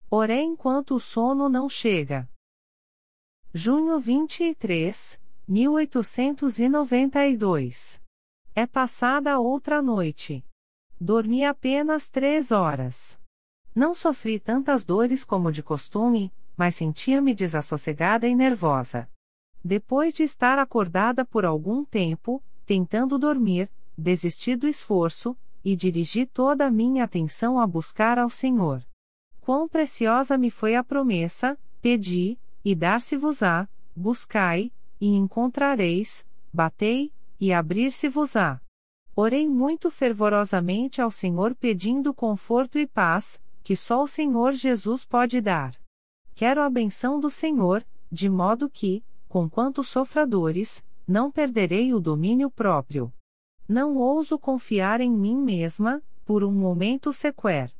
Orei enquanto o sono não chega. Junho 23, 1892. É passada outra noite. Dormi apenas 3 horas. Não sofri tantas dores como de costume, mas sentia-me desassossegada e nervosa. Depois de estar acordada por algum tempo, tentando dormir, desisti do esforço, e dirigi toda a minha atenção a buscar ao Senhor. Quão preciosa me foi a promessa: pedi, e dar-se-vos-á, buscai, e encontrareis, batei, e abrir-se-vos-á. Orei muito fervorosamente ao Senhor pedindo conforto e paz, que só o Senhor Jesus pode dar. Quero a benção do Senhor, de modo que, conquanto sofra dores, não perderei o domínio próprio. Não ouso confiar em mim mesma, por um momento sequer.